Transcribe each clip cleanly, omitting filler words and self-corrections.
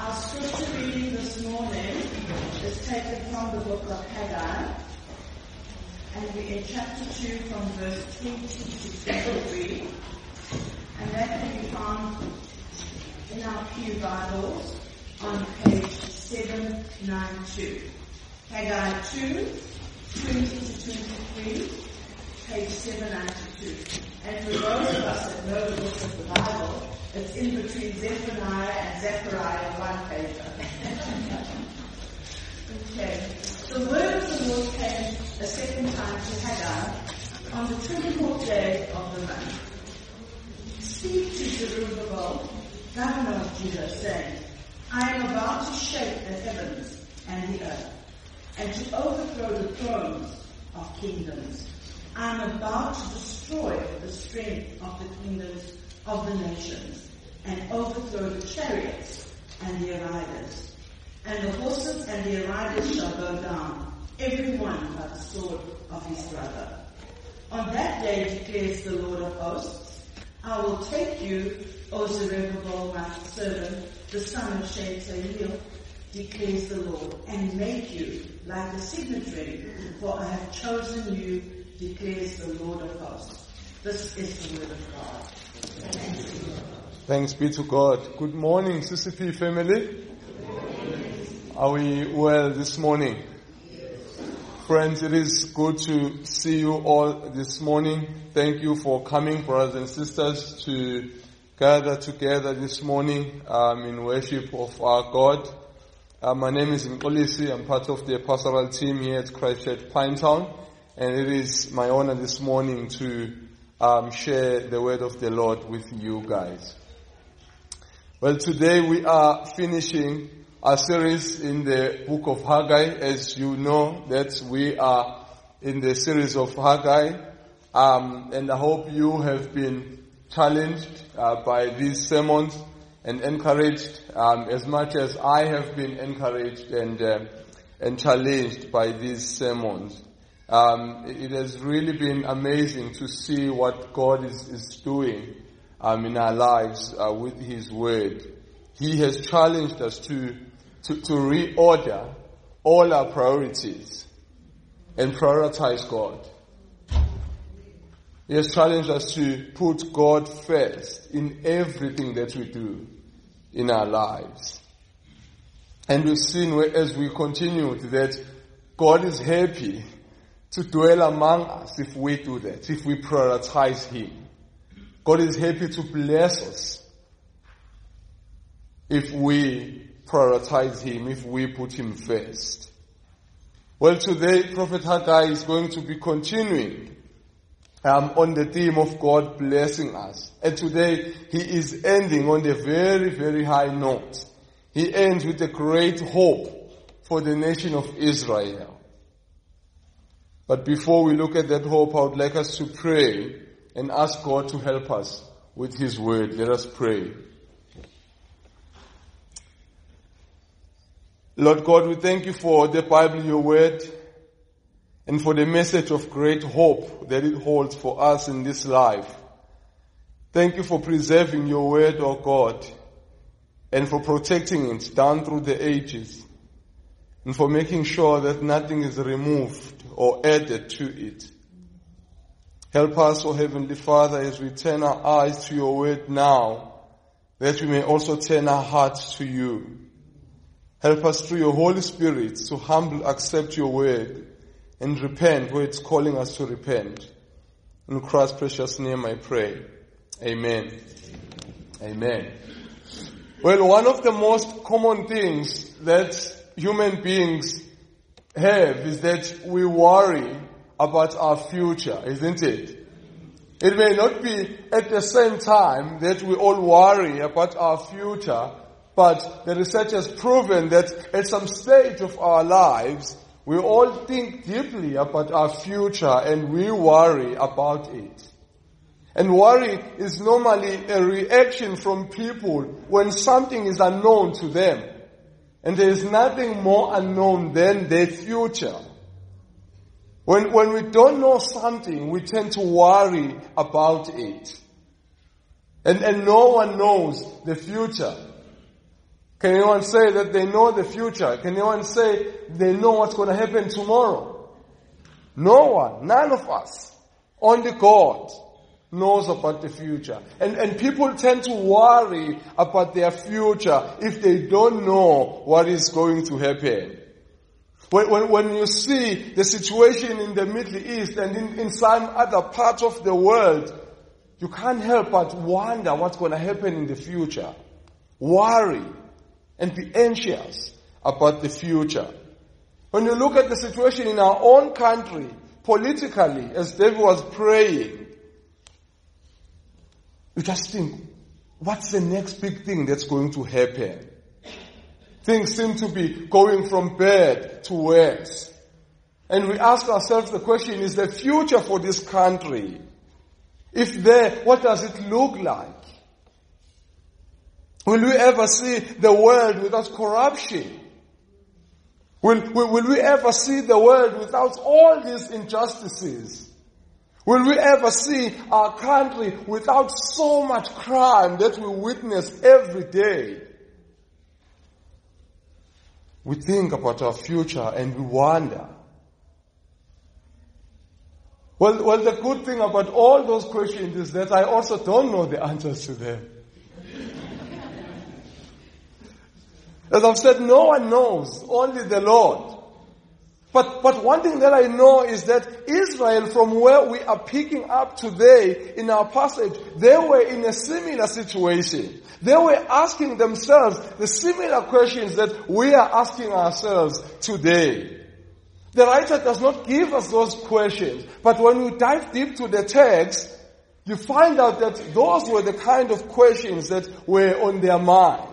Our scripture reading this morning is taken from the book of Haggai, and we're in chapter 2 from verse 20 to 23, and that can be found in our Pew Bibles on page 792. Haggai 2, 20 to 23, page 792. And for those of us that know the books of the Bible, it's in between Zephaniah and Zechariah, one page. Okay. The word of the Lord came a second time to Haggai on the 24th day of the month. Speak to Zerubbabel, governor of Judah, saying, I am about to shake the heavens and the earth, and to overthrow the thrones of kingdoms. I am about to destroy the strength of the kingdoms of the nations, and overthrow the chariots and their riders. And the horses and their riders shall go down, every one by the sword of his brother. On that day, declares the Lord of hosts, I will take you, O Zerubbabel, my servant, the son of Shealtiel, declares the Lord, and make you like a signet ring, for I have chosen you, declares the Lord of hosts. This is the word of God. Thanks be to God. Good morning, CCP family. Are we well this morning? Friends, it is good to see you all this morning. Thank you for coming, brothers and sisters, to gather together this morning in worship of our God. My name is Nkolisi. I'm part of the pastoral team here at Christchurch Pinetown, and it is my honor this morning to share the word of the Lord with you guys. Well, today we are finishing our series in the book of Haggai. As you know, that we are in the series of Haggai, and I hope you have been challenged by these sermons and encouraged as much as I have been encouraged and challenged by these sermons. It has really been amazing to see what God is doing in our lives with His Word. He has challenged us to reorder all our priorities and prioritize God. He has challenged us to put God first in everything that we do in our lives. And we've seen as we continue that God is happy to dwell among us if we do that, if we prioritize Him. God is happy to bless us if we prioritize Him, if we put Him first. Well, today, Prophet Haggai is going to be continuing on the theme of God blessing us. And today, he is ending on a very, very high note. He ends with a great hope for the nation of Israel. But before we look at that hope, I would like us to pray and ask God to help us with His Word. Let us pray. Lord God, we thank you for the Bible, your Word, and for the message of great hope that it holds for us in this life. Thank you for preserving your Word, O God, and for protecting it down through the ages, and for making sure that nothing is removed or added to it. Help us, O Heavenly Father, as we turn our eyes to your Word now, that we may also turn our hearts to you. Help us through your Holy Spirit to humbly accept your Word and repent where it's calling us to repent. In Christ's precious name I pray. Amen. Amen. Well, one of the most common things that human beings have is that we worry about our future, isn't it? It may not be at the same time that we all worry about our future, but the research has proven that at some stage of our lives, we all think deeply about our future and we worry about it. And worry is normally a reaction from people when something is unknown to them. And there is nothing more unknown than their future. When we don't know something, we tend to worry about it. And no one knows the future. Can anyone say that they know the future? Can anyone say they know what's going to happen tomorrow? No one, none of us. Only God knows about the future. And people tend to worry about their future if they don't know what is going to happen. When you see the situation in the Middle East and in some other parts of the world, you can't help but wonder what's going to happen in the future. Worry and be anxious about the future. When you look at the situation in our own country, politically, as David was praying, you just think, what's the next big thing that's going to happen? Things seem to be going from bad to worse. And we ask ourselves the question, is the future for this country? If there, what does it look like? Will we ever see the world without corruption? Will we ever see the world without all these injustices? Will we ever see our country without so much crime that we witness every day? We think about our future and we wonder. Well, the good thing about all those questions is that I also don't know the answers to them. As I've said, no one knows, only the Lord. But one thing that I know is that Israel, from where we are picking up today in our passage, they were in a similar situation. They were asking themselves the similar questions that we are asking ourselves today. The writer does not give us those questions, but when you dive deep to the text, you find out that those were the kind of questions that were on their minds.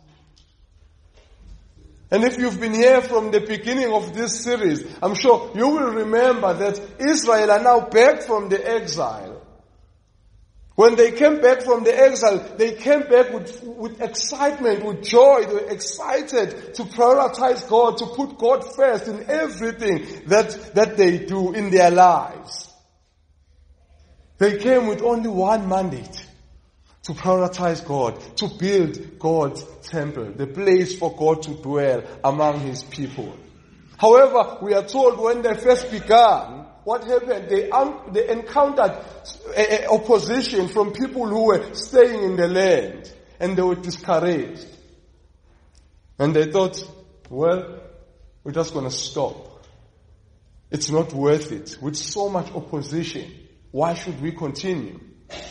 And if you've been here from the beginning of this series, I'm sure you will remember that Israel are now back from the exile. When they came back from the exile, they came back with excitement, with joy. They were excited to prioritize God, to put God first in everything that they do in their lives. They came with only one mandate: to prioritize God, to build God's temple, the place for God to dwell among His people. However, we are told when they first began, what happened? They encountered opposition from people who were staying in the land, and they were discouraged. And they thought, well, we're just going to stop. It's not worth it. With so much opposition, why should we continue?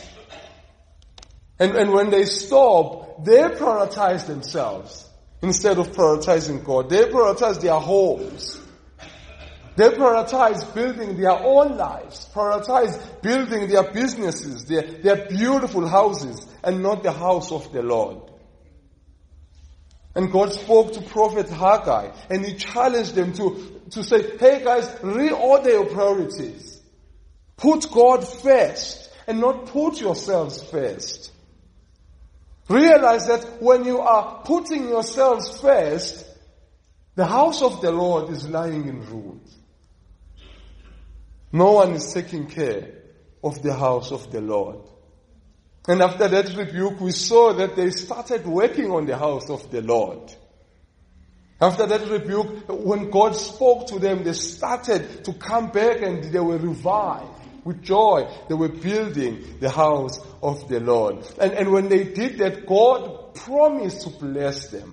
And when they stop, they prioritize themselves instead of prioritizing God. They prioritize their homes. They prioritize building their own lives, prioritize building their businesses, their beautiful houses, and not the house of the Lord. And God spoke to Prophet Haggai, and he challenged them to say, hey guys, reorder your priorities. Put God first, and not put yourselves first. Realize that when you are putting yourselves first, the house of the Lord is lying in ruins. No one is taking care of the house of the Lord. And after that rebuke, we saw that they started working on the house of the Lord. After that rebuke, when God spoke to them, they started to come back and they were revived. With joy, they were building the house of the Lord. And when they did that, God promised to bless them.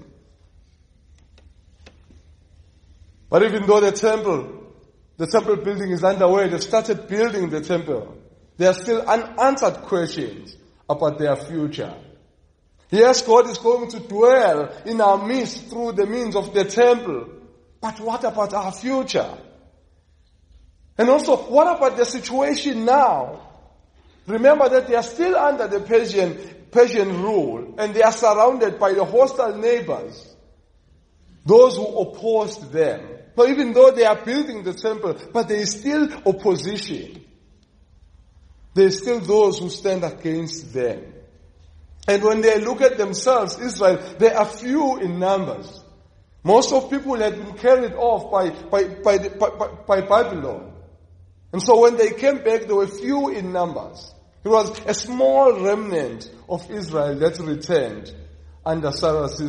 But even though the temple building is underway, they've started building the temple, there are still unanswered questions about their future. Yes, God is going to dwell in our midst through the means of the temple. But what about our future? And also, what about the situation now? Remember that they are still under the Persian rule, and they are surrounded by the hostile neighbors, those who opposed them. So even though they are building the temple, but there is still opposition. There is still those who stand against them. And when they look at themselves, Israel, they are few in numbers. Most of people had been carried off by Babylon. And so when they came back, they were few in numbers. It was a small remnant of Israel that returned under Cyrus's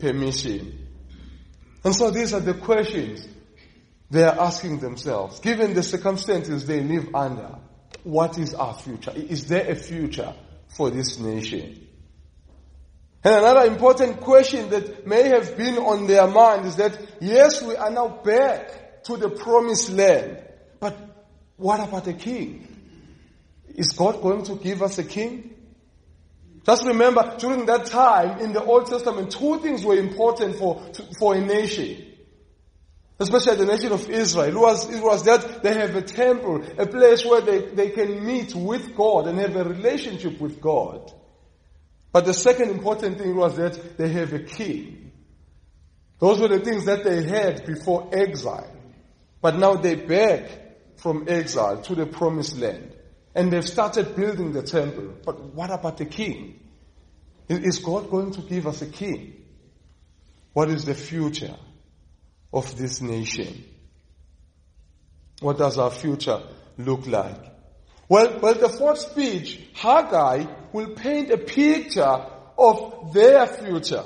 permission. And so these are the questions they are asking themselves. Given the circumstances they live under, what is our future? Is there a future for this nation? And another important question that may have been on their mind is that, yes, we are now back to the promised land, but what about a king? Is God going to give us a king? Just remember, during that time in the Old Testament, two things were important for a nation. Especially the nation of Israel. It was that they have a temple, a place where they can meet with God and have a relationship with God. But the second important thing was that they have a king. Those were the things that they had before exile. But now they're back from exile to the promised land. And they've started building the temple. But what about the king? Is God going to give us a king? What is the future of this nation? What does our future look like? Well, the fourth speech, Haggai, will paint a picture of their future.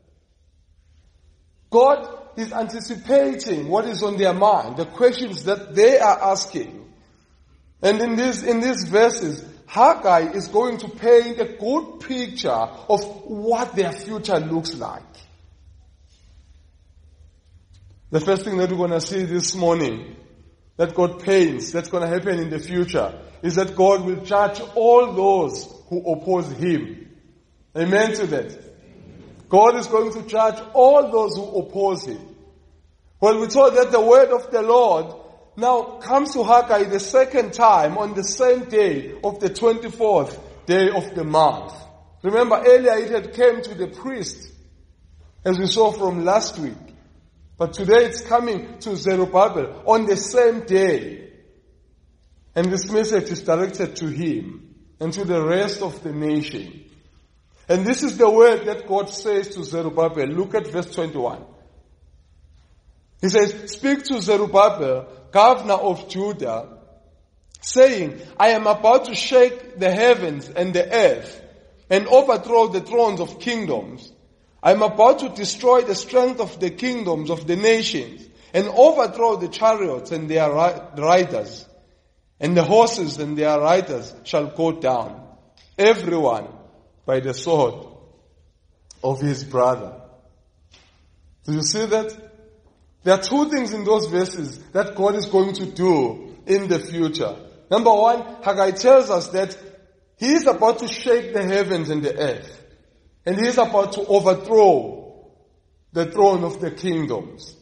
God is anticipating what is on their mind, the questions that they are asking. And in these verses, Haggai is going to paint a good picture of what their future looks like. The first thing that we're going to see this morning that God paints, that's going to happen in the future, is that God will judge all those who oppose Him. Amen to that. God is going to judge all those who oppose Him. Well, we told that the word of the Lord now comes to Haggai the second time on the same day of the 24th day of the month. Remember, earlier it had came to the priest, as we saw from last week. But today it's coming to Zerubbabel on the same day. And this message is directed to him and to the rest of the nation. And this is the word that God says to Zerubbabel. Look at verse 21. He says, "Speak to Zerubbabel, governor of Judah, saying, I am about to shake the heavens and the earth and overthrow the thrones of kingdoms. I am about to destroy the strength of the kingdoms of the nations and overthrow the chariots and their riders. And the horses and their riders shall go down, everyone by the sword of his brother." Do you see that? There are two things in those verses that God is going to do in the future. Number one, Haggai tells us that He is about to shake the heavens and the earth. And He is about to overthrow the throne of the kingdoms.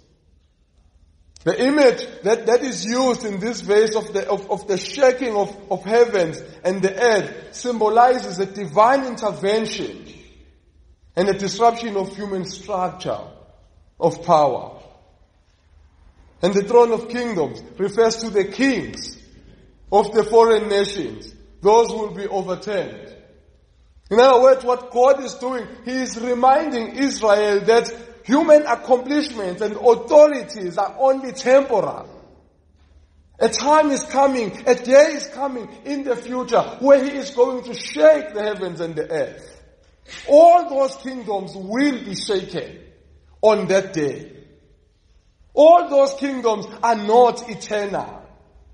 The image that is used in this verse of the shaking of heavens and the earth symbolizes a divine intervention and a disruption of human structure of power. And the throne of kingdoms refers to the kings of the foreign nations. Those who will be overturned. In other words, what God is doing, He is reminding Israel that human accomplishments and authorities are only temporal. A time is coming, a day is coming in the future where He is going to shake the heavens and the earth. All those kingdoms will be shaken on that day. All those kingdoms are not eternal.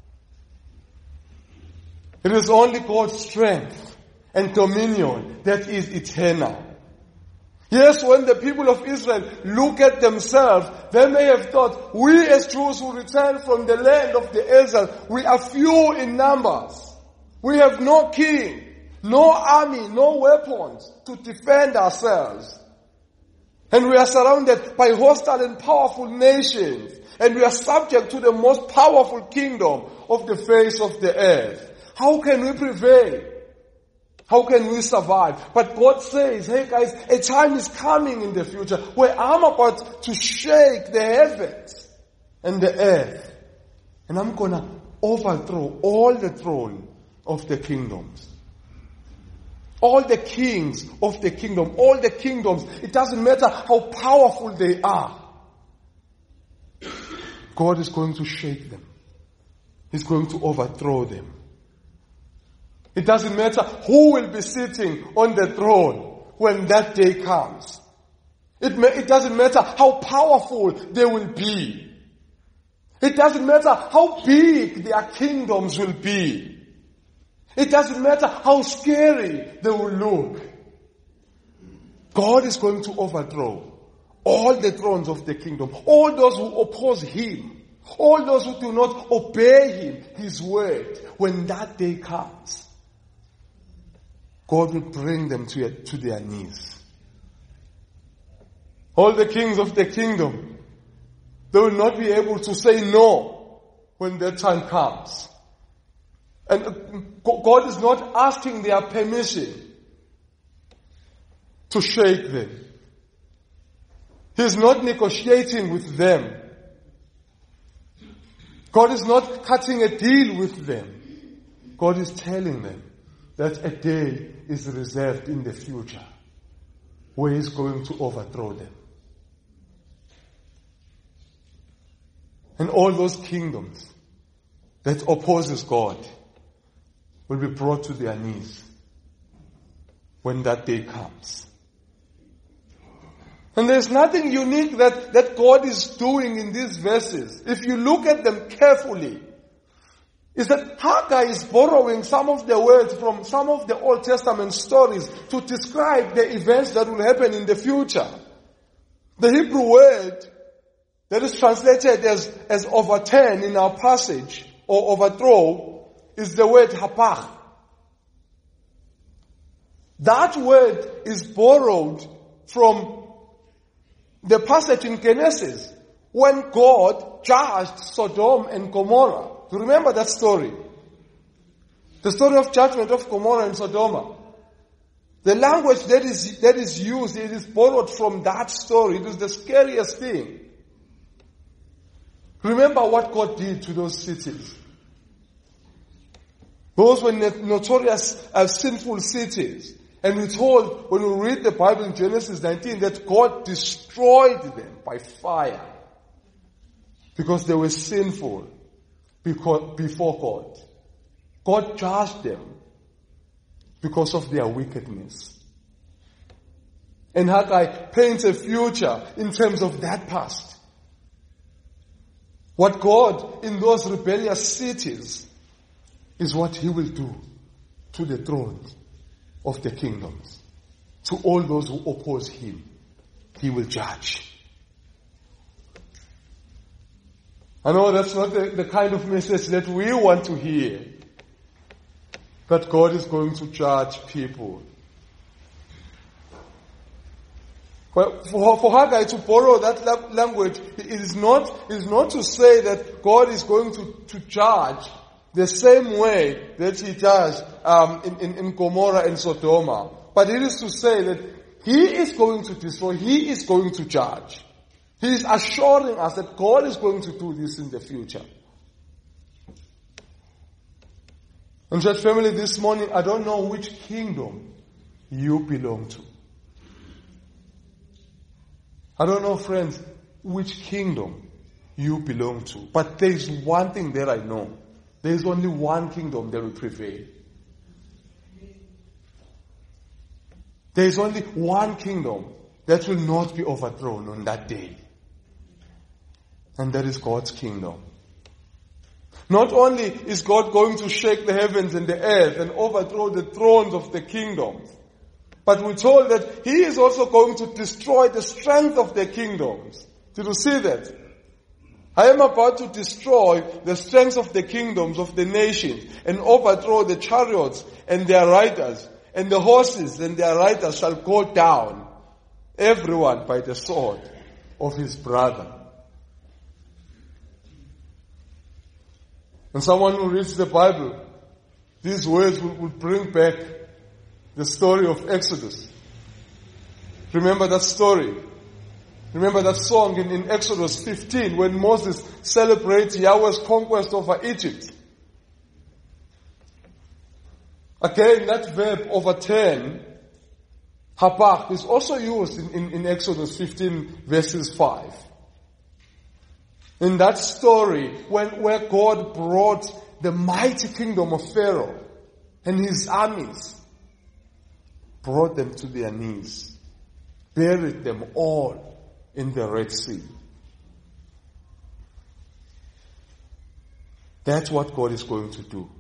It is only God's strength and dominion that is eternal. Yes, when the people of Israel look at themselves, they may have thought, we as Jews who return from the land of the exile, we are few in numbers. We have no king, no army, no weapons to defend ourselves. And we are surrounded by hostile and powerful nations. And we are subject to the most powerful kingdom of the face of the earth. How can we prevail? How can we survive? But God says, hey guys, a time is coming in the future where I'm about to shake the heavens and the earth. And I'm going to overthrow all the throne of the kingdoms. All the kings of the kingdom, all the kingdoms, it doesn't matter how powerful they are. God is going to shake them. He's going to overthrow them. It doesn't matter who will be sitting on the throne when that day comes. It doesn't matter how powerful they will be. It doesn't matter how big their kingdoms will be. It doesn't matter how scary they will look. God is going to overthrow all the thrones of the kingdom. All those who oppose him. All those who do not obey him, his word. When that day comes, God will bring them to their knees. All the kings of the kingdom, they will not be able to say no when that time comes. And God is not asking their permission to shake them. He's not negotiating with them. God is not cutting a deal with them. God is telling them that a day is reserved in the future where he's going to overthrow them. And all those kingdoms that opposes God will be brought to their knees when that day comes. And there's nothing unique that God is doing in these verses. If you look at them carefully, is that Haggai is borrowing some of the words from some of the Old Testament stories to describe the events that will happen in the future. The Hebrew word that is translated as overturn in our passage, or overthrow, is the word hapach. That word is borrowed from the passage in Genesis when God judged Sodom and Gomorrah. Do you remember that story? The story of judgment of Gomorrah and Sodom. The language that is used, it is borrowed from that story. It is the scariest thing. Remember what God did to those cities. Those were notorious sinful cities. And we're told, when we read the Bible in Genesis 19, that God destroyed them by fire. Because they were sinful before God. God judged them because of their wickedness. And Haggai paints a future in terms of that past. What God in those rebellious cities is what he will do to the thrones of the kingdoms. To all those who oppose him, he will judge. I know that's not the kind of message that we want to hear. That God is going to judge people. Well, for Haggai to borrow that language, it is not to say that God is going to judge the same way that he does in Gomorrah and Sodom. But it is to say that he is going to destroy, he is going to judge. He is assuring us that God is going to do this in the future. And church family, this morning, I don't know which kingdom you belong to. I don't know, friends, which kingdom you belong to. But there is one thing that I know. There is only one kingdom that will prevail. There is only one kingdom that will not be overthrown on that day. And that is God's kingdom. Not only is God going to shake the heavens and the earth and overthrow the thrones of the kingdoms, but we're told that he is also going to destroy the strength of the kingdoms. Did you see that? I am about to destroy the strength of the kingdoms of the nations and overthrow the chariots and their riders, and the horses and their riders shall go down, everyone by the sword of his brother. And someone who reads the Bible, these words will bring back the story of Exodus. Remember that story? Remember that song in Exodus 15 when Moses celebrates Yahweh's conquest over Egypt. Again, that verb overturn, hapach, is also used in Exodus 15 verses 5. In that story, where God brought the mighty kingdom of Pharaoh and his armies, brought them to their knees buried them all in the Red Sea. That's what God is going to do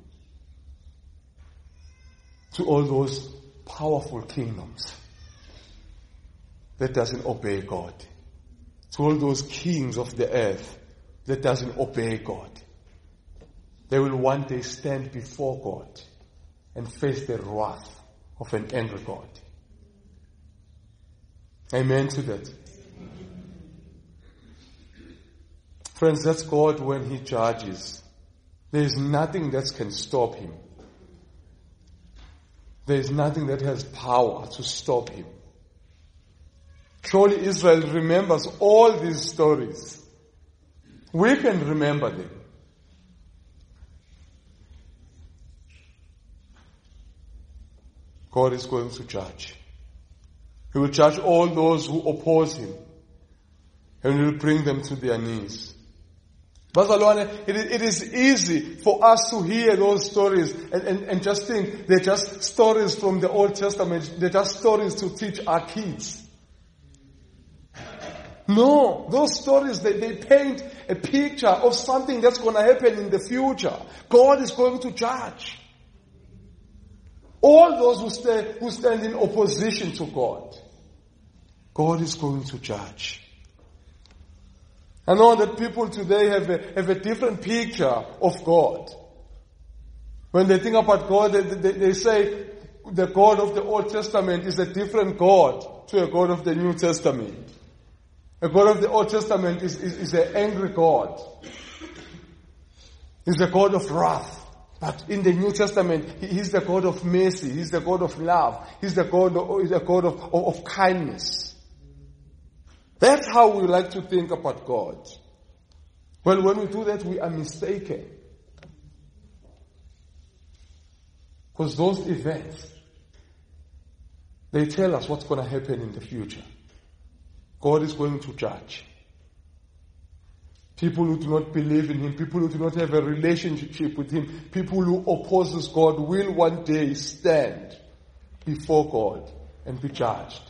to all those powerful kingdoms that doesn't obey God, to all those kings of the earth that doesn't obey God. They will one day stand before God and face the wrath of an angry God. Amen to that. Friends, that's God when He judges. There is nothing that can stop Him. There is nothing that has power to stop Him. Surely Israel remembers all these stories. We can remember them. God is going to judge. He will judge all those who oppose Him, and He will bring them to their knees. Bazalwane, it is easy for us to hear those stories and just think they're just stories from the Old Testament. They're just stories to teach our kids. No, those stories, they paint a picture of something that's going to happen in the future. God is going to judge all those who stand in opposition to God. God is going to judge. I know that people today have a different picture of God. When they think about God, they say the God of the Old Testament is a different God to a God of the New Testament. A God of the Old Testament is an angry God. He's a God of wrath. But in the New Testament, He's the God of mercy. He's the God of love. He's the God of kindness. That's how we like to think about God. Well, when we do that, we are mistaken. Because those events, they tell us what's going to happen in the future. God is going to judge. People who do not believe in Him, people who do not have a relationship with Him, people who opposes God will one day stand before God and be judged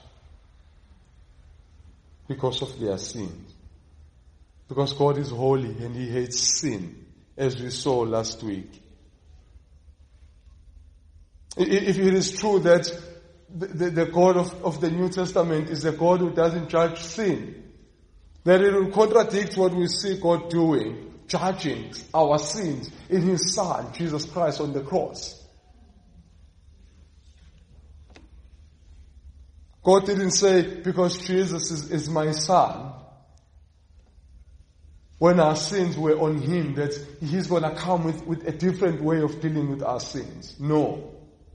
because of their sins. Because God is holy and He hates sin, as we saw last week. If it is true that the God of the New Testament is a God who doesn't judge sin, then it will contradict what we see God doing, judging our sins in His Son, Jesus Christ, on the cross. God didn't say, because Jesus is my Son, when our sins were on Him, that He's going to come with a different way of dealing with our sins. No.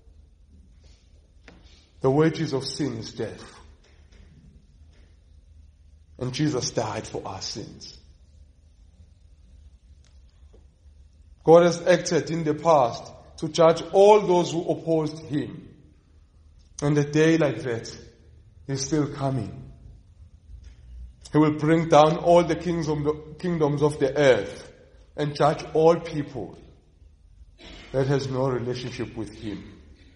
The wages of sin is death. And Jesus died for our sins. God has acted in the past to judge all those who opposed Him. And a day like that is still coming. He will bring down all the kingdoms of the earth and judge all people that has no relationship with Him.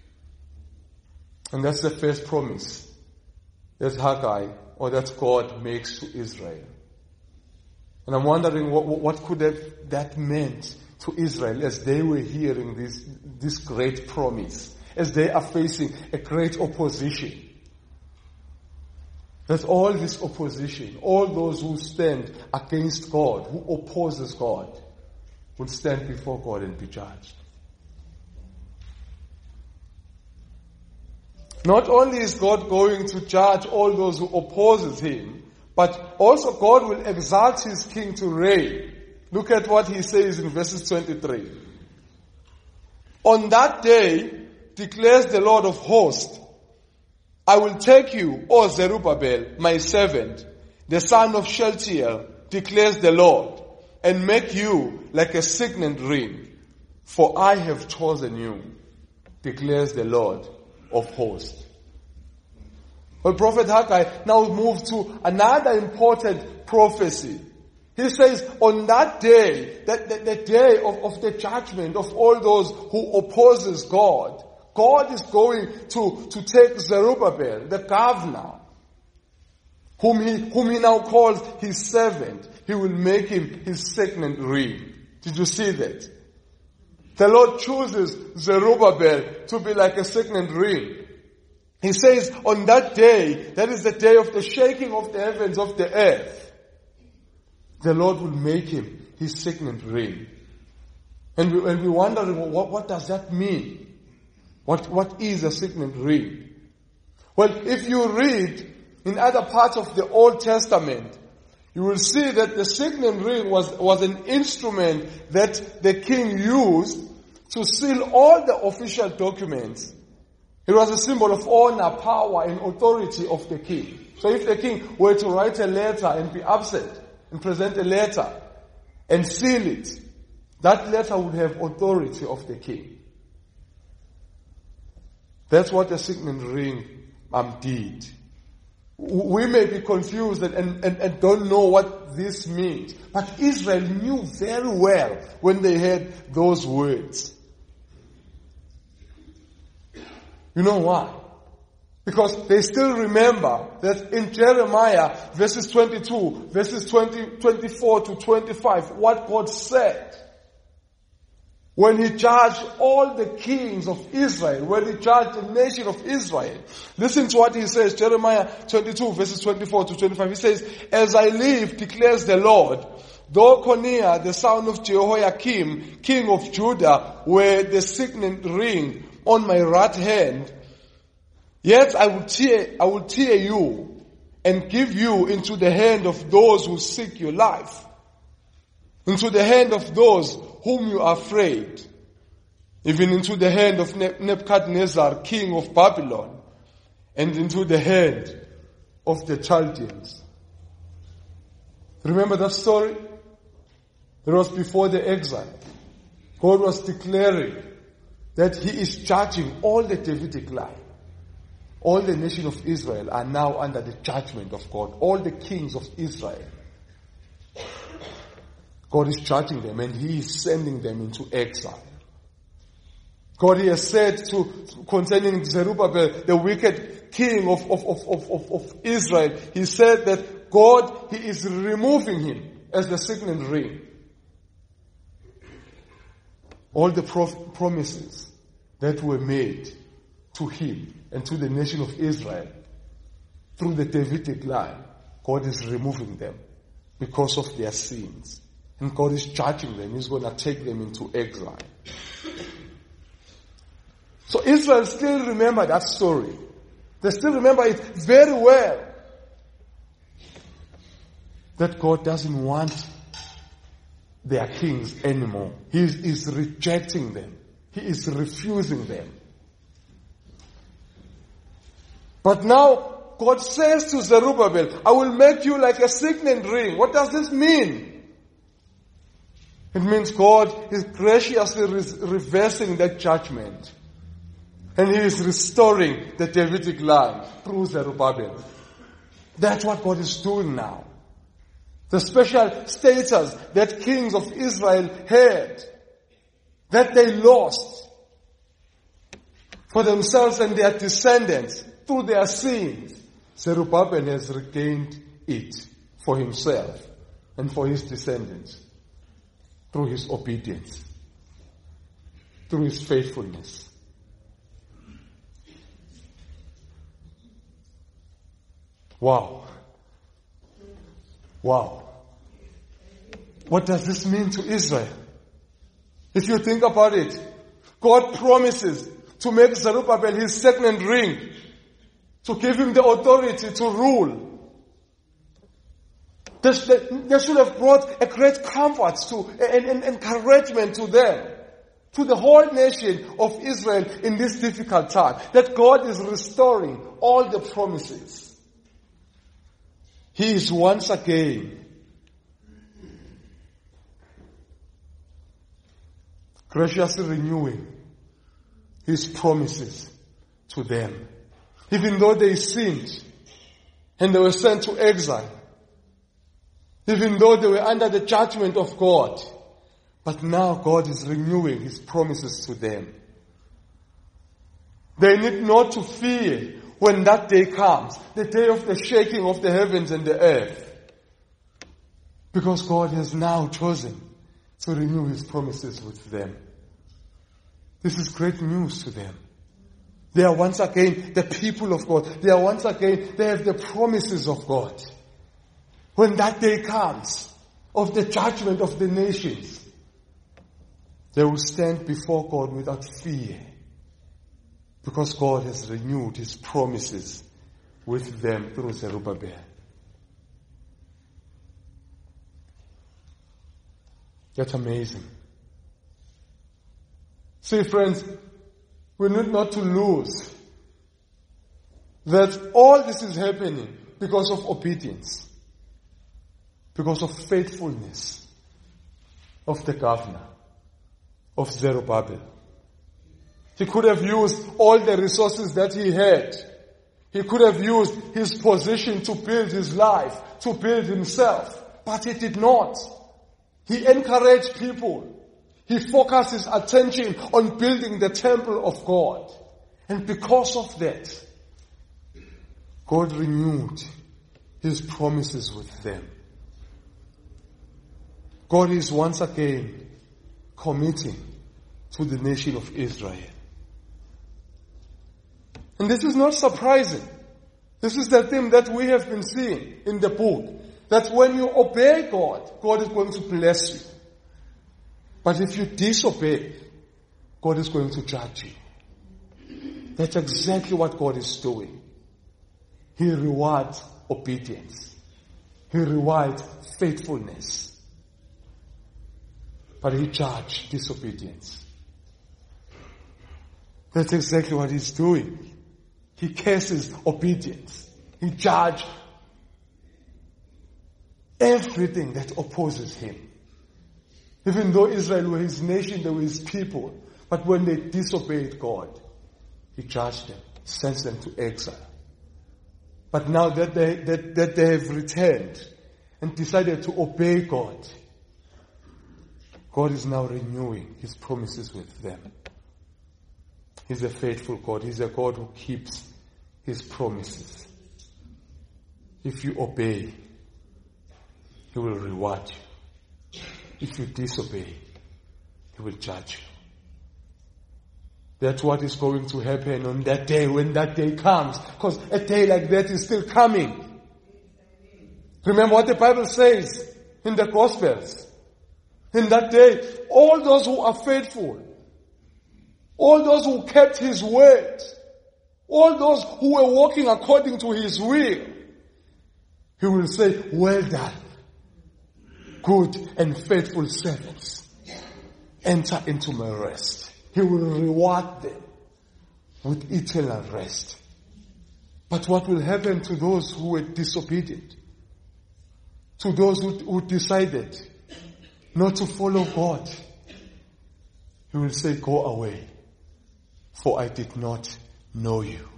And that's the first promise that Haggai, or that God makes to Israel. And I'm wondering what could that meant to Israel as they were hearing this great promise, as they are facing a great opposition. That all this opposition, all those who stand against God, who opposes God, will stand before God and be judged. Not only is God going to judge all those who opposes Him, but also God will exalt His king to reign. Look at what He says in verses 23. On that day, declares the Lord of hosts, I will take you, O Zerubbabel, my servant, the son of Shealtiel, declares the Lord, and make you like a signet ring, for I have chosen you, declares the Lord of hosts. Well, Prophet Haggai now moves to another important prophecy. He says, on that day, the day of the judgment of all those who opposes God, God is going to take Zerubbabel, the governor, whom he now calls his servant. He will make him his signet ring. Did you see that? The Lord chooses Zerubbabel to be like a signet ring. He says on that day, that is the day of the shaking of the heavens, of the earth, the Lord will make him his signet ring. And we're wondering, what does that mean? What is a signet ring? Well, if you read in other parts of the Old Testament, you will see that the signet ring was an instrument that the king used to seal all the official documents. It was a symbol of honor, power, and authority of the king. So if the king were to write a letter and be absent and present a letter and seal it, that letter would have authority of the king. That's what the signet ring did. We may be confused and don't know what this means. But Israel knew very well when they heard those words. You know why? Because they still remember that in Jeremiah verses 22, verses 24 to 25, what God said when he judged all the kings of Israel, when he judged the nation of Israel. Listen to what he says, Jeremiah 22 verses 24 to 25. He says, "As I live, declares the Lord, though Coniah, the son of Jehoiakim, king of Judah, wear the signet ring on my right hand, yet I will tear you and give you into the hand of those who seek your life, into the hand of those whom you are afraid, even into the hand of Nebuchadnezzar, king of Babylon, and into the hand of the Chaldeans." Remember that story? It was before the exile. God was declaring that he is judging all the Davidic line. All the nation of Israel are now under the judgment of God. All the kings of Israel. God is judging them and he is sending them into exile. God has said concerning Zerubbabel, the wicked king of Israel, he said that God, he is removing him as the signet ring. All the promises that were made to him and to the nation of Israel through the Davidic line, God is removing them because of their sins. And God is judging them. He's going to take them into exile. So Israel still remember that story. They still remember it very well. That God doesn't want their kings anymore. He is rejecting them. He is refusing them. But now God says to Zerubbabel, "I will make you like a signet ring." What does this mean? It means God is graciously reversing that judgment. And he is restoring the Davidic line through Zerubbabel. That's what God is doing now. The special status that kings of Israel had, that they lost for themselves and their descendants through their sins, Zerubbabel has regained it for himself and for his descendants through his obedience, through his faithfulness. Wow. Wow. What does this mean to Israel? If you think about it, God promises to make Zerubbabel his signet ring, to give him the authority to rule. They should have brought a great comfort and encouragement to them, to the whole nation of Israel in this difficult time, that God is restoring all the promises. He is once again graciously renewing his promises to them. Even though they sinned and they were sent to exile, even though they were under the judgment of God, but now God is renewing his promises to them. They need not to fear when that day comes, the day of the shaking of the heavens and the earth. Because God has now chosen to renew his promises with them. This is great news to them. They are once again the people of God. They are once again, they have the promises of God. When that day comes of the judgment of the nations, they will stand before God without fear. Because God has renewed his promises with them through Zerubbabel. That's amazing. See, friends, we need not to lose that all this is happening because of obedience, because of faithfulness of the governor of Zerubbabel. He could have used all the resources that he had. He could have used his position to build his life, to build himself, but he did not. He encouraged people. He focused his attention on building the temple of God. And because of that, God renewed his promises with them. God is once again committing to the nation of Israel. And this is not surprising. This is the theme that we have been seeing in the book. That when you obey God, God is going to bless you. But if you disobey, God is going to judge you. That's exactly what God is doing. He rewards obedience. He rewards faithfulness. But he judges disobedience. That's exactly what he's doing. He curses obedience. He judges everything that opposes him. Even though Israel were his nation, they were his people. But when they disobeyed God, he judged them, sent them to exile. But now that they have returned and decided to obey God, God is now renewing his promises with them. He's a faithful God. He's a God who keeps his promises. If you obey, he will reward you. If you disobey, he will judge you. That's what is going to happen on that day when that day comes. Because a day like that is still coming. Remember what the Bible says in the Gospels. In that day, all those who are faithful, all those who kept his word, all those who were walking according to his will, he will say, well done, good and faithful servants. Enter into my rest. He will reward them with eternal rest. But what will happen to those who were disobedient? To those who decided not to follow God? He will say, go away, for I did not know you.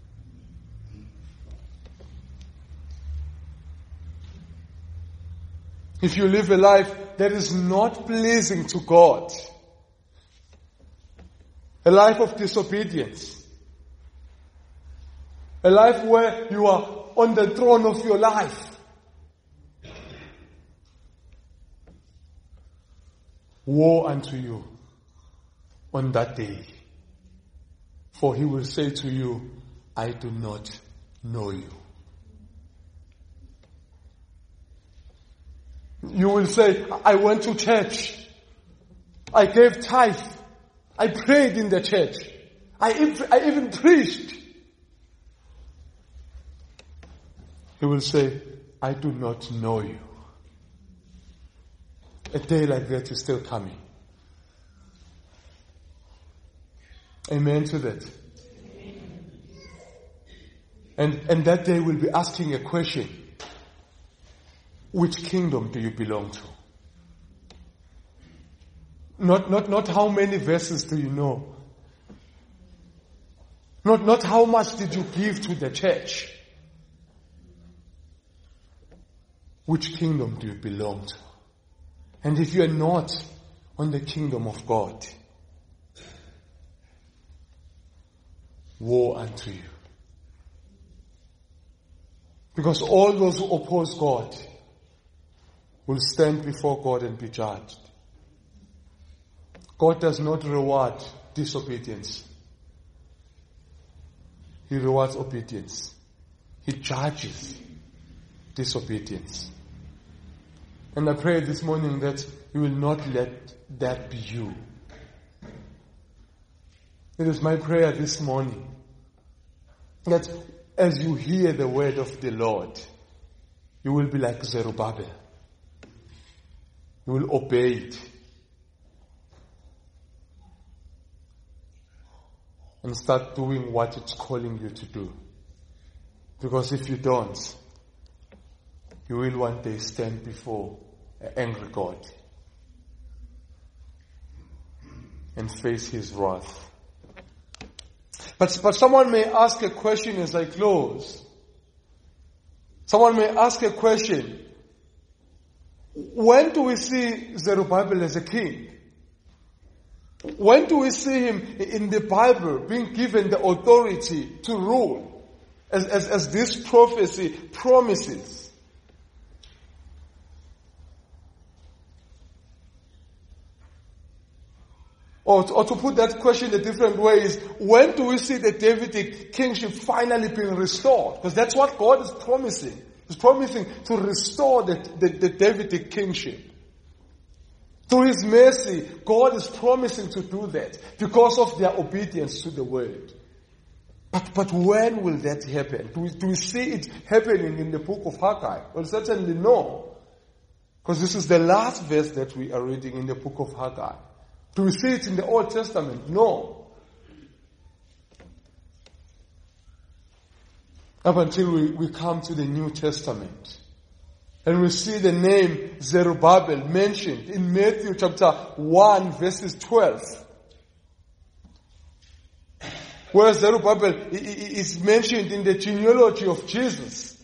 If you live a life that is not pleasing to God, a life of disobedience, a life where you are on the throne of your life, woe unto you on that day. For he will say to you, I do not know you. You will say, I went to church. I gave tithe. I prayed in the church. I even preached. He will say, I do not know you. A day like that is still coming. Amen to that. And that day will be asking a question. Which kingdom do you belong to? Not how many verses do you know. Not how much did you give to the church. Which kingdom do you belong to? And if you are not on the kingdom of God, woe unto you. Because all those who oppose God will stand before God and be judged. God does not reward disobedience. He rewards obedience. He judges disobedience. And I pray this morning that you will not let that be you. It is my prayer this morning that as you hear the word of the Lord, you will be like Zerubbabel. You will obey it. And start doing what it's calling you to do. Because if you don't, you will one day stand before an angry God and face His wrath. But someone may ask a question as I close. Someone may ask a question. When do we see Zerubbabel as a king? When do we see him in the Bible being given the authority to rule as this prophecy promises? Or to put that question a different way is, when do we see the Davidic kingship finally being restored? Because that's what God is promising. He's promising to restore the Davidic kingship. Through His mercy, God is promising to do that because of their obedience to the word. But when will that happen? Do we see it happening in the book of Haggai? Well, certainly no. Because this is the last verse that we are reading in the book of Haggai. Do we see it in the Old Testament? No. Up until we come to the New Testament. And we see the name Zerubbabel mentioned in Matthew chapter 1 verses 12. Where Zerubbabel is mentioned in the genealogy of Jesus.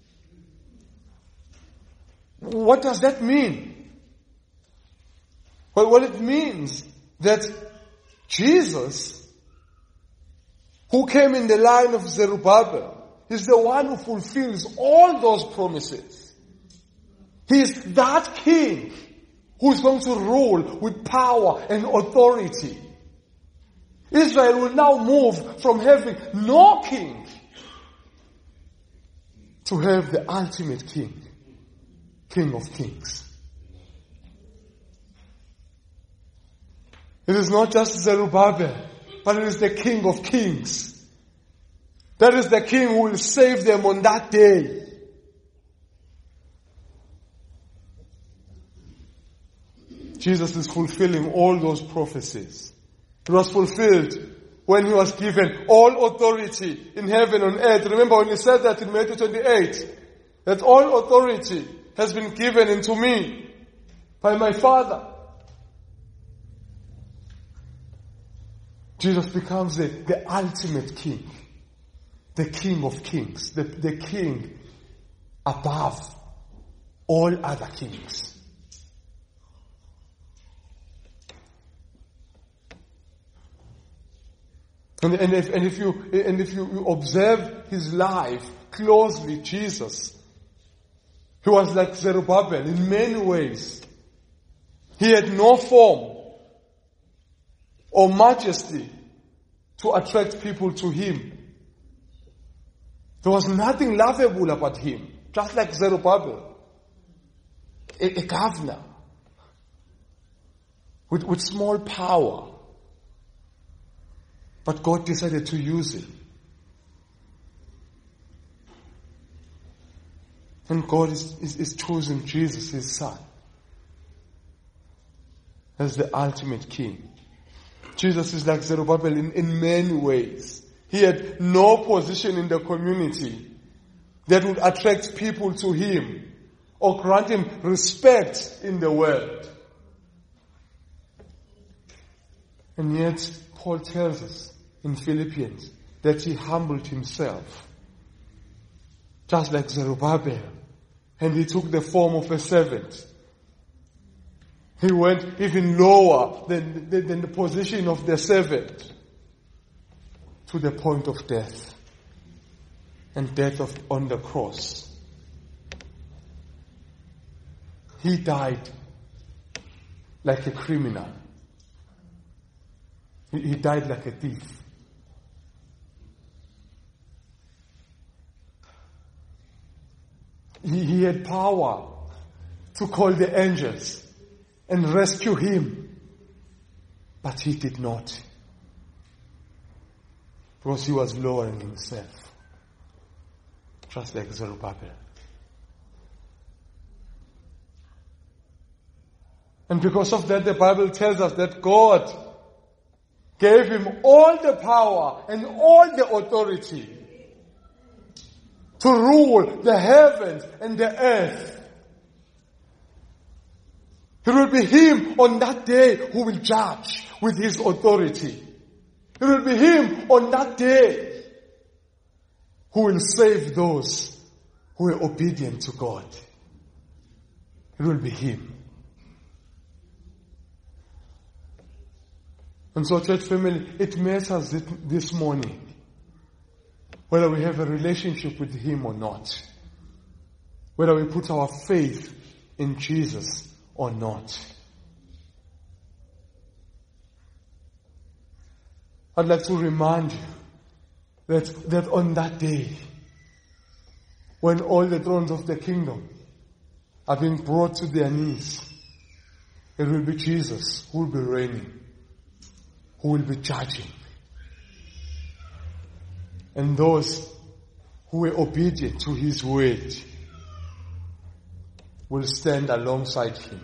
What does that mean? Well, it means that Jesus, who came in the line of Zerubbabel, is the one who fulfills all those promises. He is that king who is going to rule with power and authority. Israel will now move from having no king to have the ultimate king, King of Kings. It is not just Zerubbabel, but it is the King of Kings. That is the king who will save them on that day. Jesus is fulfilling all those prophecies. It was fulfilled when He was given all authority in heaven and on earth. Remember when He said that in Matthew 28, that all authority has been given unto me by my Father. Jesus becomes the ultimate king, the King of Kings, the king above all other kings. And if you observe His life closely, Jesus, He was like Zerubbabel in many ways. He had no form or majesty to attract people to Him. There was nothing lovable about Him, just like Zerubbabel, a governor with small power. But God decided to use him. And God is choosing Jesus, His Son, as the ultimate king. Jesus is like Zerubbabel in many ways. He had no position in the community that would attract people to Him or grant Him respect in the world. And yet, Paul tells us in Philippians that He humbled Himself, just like Zerubbabel, and He took the form of a servant. He went even lower than the position of the servant, to the point of death. and death on the cross, he died like a criminal. He died like a thief. He had power to call the angels and rescue him, but he did not, because he was lowering himself, just like Zerubbabel. And because of that, the Bible tells us that God gave him all the power and all the authority to rule the heavens and the earth. It will be him on that day who will judge with his authority. It will be him on that day who will save those who are obedient to God. It will be him. And so, church family, it matters this morning whether we have a relationship with him or not. Whether we put our faith in Jesus or not. I'd like to remind you that on that day, when all the thrones of the kingdom are being brought to their knees, it will be Jesus who will be reigning, who will be judging. And those who were obedient to his word will stand alongside him.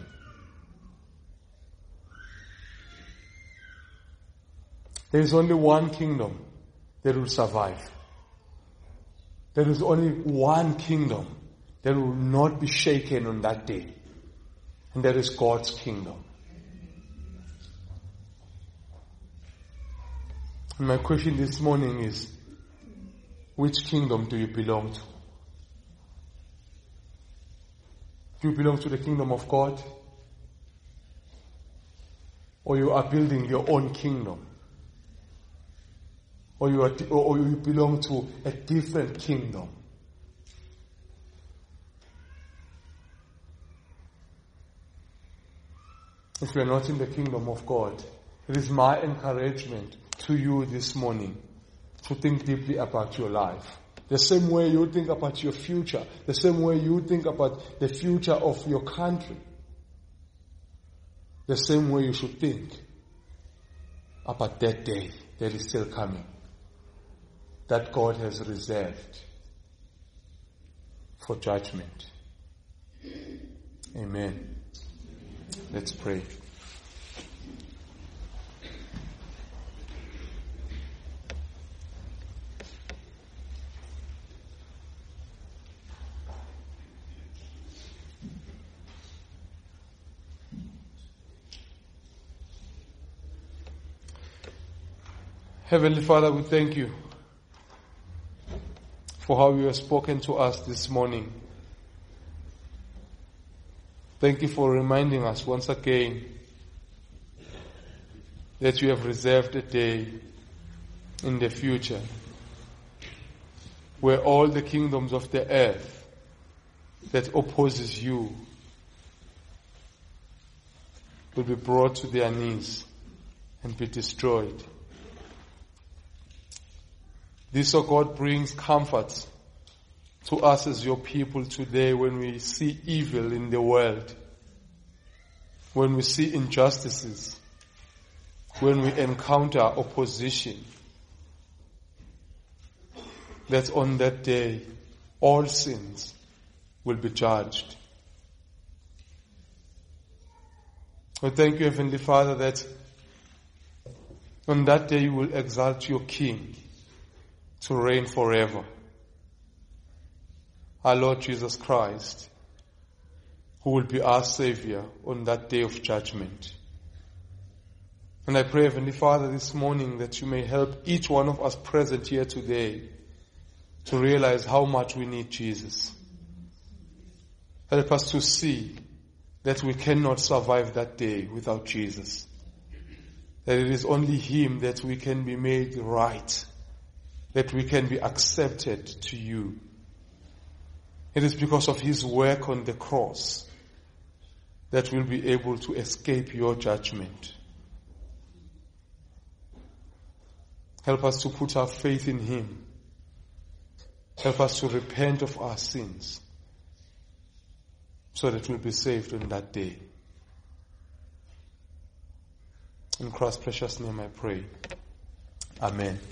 There is only one kingdom that will survive. There is only one kingdom that will not be shaken on that day. And that is God's kingdom. And my question this morning is, which kingdom do you belong to? Do you belong to the kingdom of God? Or you are building your own kingdom? Or you belong to a different kingdom? If you are not in the kingdom of God, it is my encouragement to you this morning to think deeply about your life. The same way you think about your future, the same way you think about the future of your country, the same way you should think about that day that is still coming, that God has reserved for judgment. Amen. Let's pray. Heavenly Father, we thank you for how you have spoken to us this morning. Thank you for reminding us once again that you have reserved a day in the future where all the kingdoms of the earth that opposes you will be brought to their knees and be destroyed. This, O God, brings comfort to us as your people today when we see evil in the world, when we see injustices, when we encounter opposition, that on that day all sins will be judged. I thank you, Heavenly Father, that on that day you will exalt your King to reign forever, our Lord Jesus Christ, who will be our Savior on that day of judgment. And I pray, Heavenly Father, this morning that you may help each one of us present here today to realize how much we need Jesus. Help us to see that we cannot survive that day without Jesus. That it is only Him that we can be made right. that we can be accepted to you. It is because of his work on the cross that we'll be able to escape your judgment. Help us to put our faith in him. Help us to repent of our sins so that we'll be saved on that day. In Christ's precious name I pray. Amen.